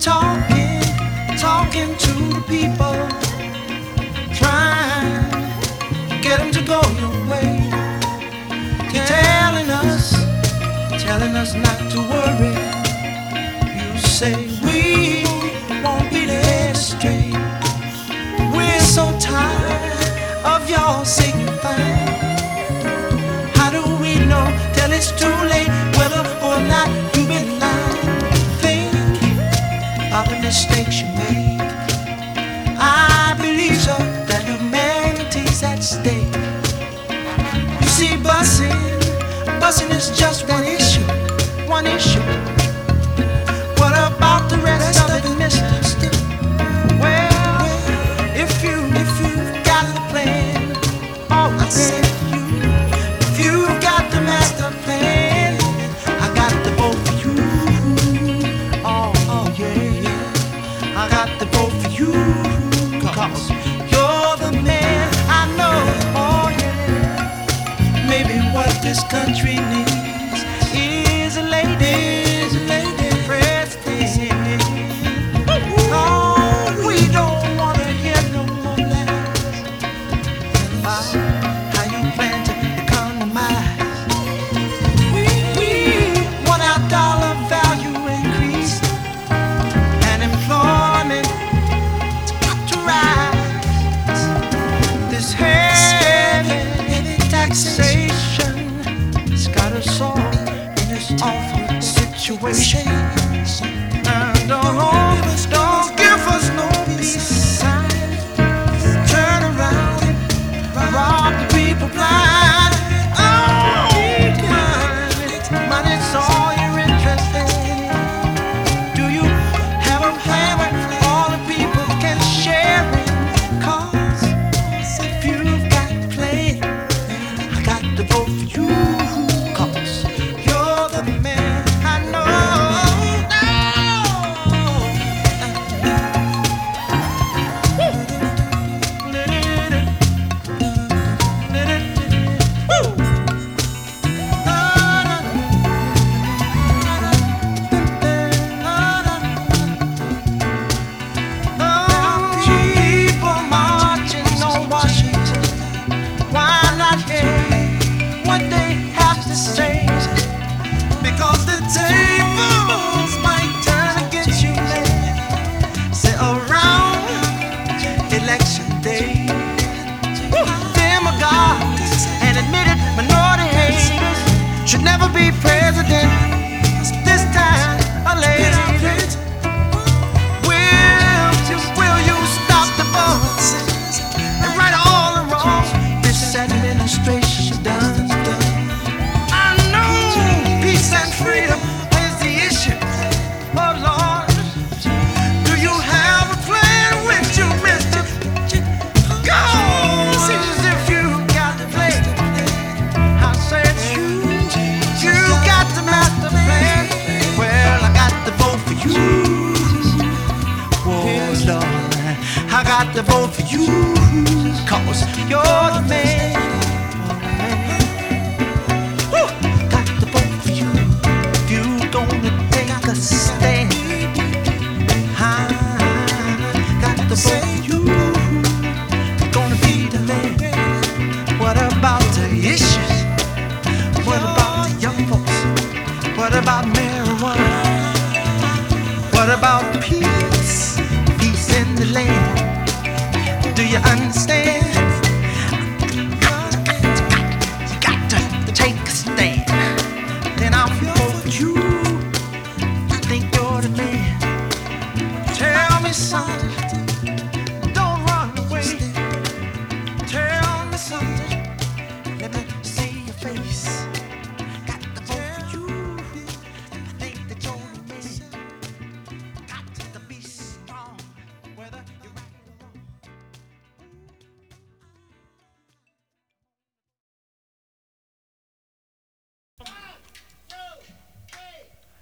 talking to the people, trying to get them to go your way, telling us not to worry. You say we won't be led astray. We're so tired of y'all signifying. How do we know till it's too late whether or not you've been lying? Think of the mistakes you make. I believe so that humanity's at stake. You see, busing is just one issue, one issue. What about the rest of it, mister? Well, if you've got the plan, oh, I said if you've got the master plan, I got the vote for you. Oh yeah, I got the vote for you, 'cause you're the man I know. Oh yeah, maybe what this country needs is a lady president. Oh, we don't wanna hear no more lies about how you plan to economize. We want our dollar value increased and employment to rise. This heavy taxation has got us all in this awful situation. And don't give us no peace sign. Turn around and rob the people blind. Oh, money's all you're interested in. Do you have a plan where all the people can share it? 'Cause if you've got a plan, I got to vote for you. 'Cause you're the man I know. People marching on Washington, why not hear what they have to say? Because the tables might turn against you, man. Say around election day, demagogues and admitted minority haters should never be president. This time, a lady. Will you stop the bus and right all the wrongs this administration done? I know peace and freedom is the issue. Oh Lord, do you have a plan with you, mister? 'Cause if you got the plan, I said you got the master plan. Well, I got the vote for you. Oh Lord, I got the vote for you, 'cause you're the man. Woo! Got the vote for you. If you gonna take a stand, I got the vote for you. You're gonna be the man. What about the issues? What about the young folks? What about marijuana? What about peace? Peace in the land. Do you understand?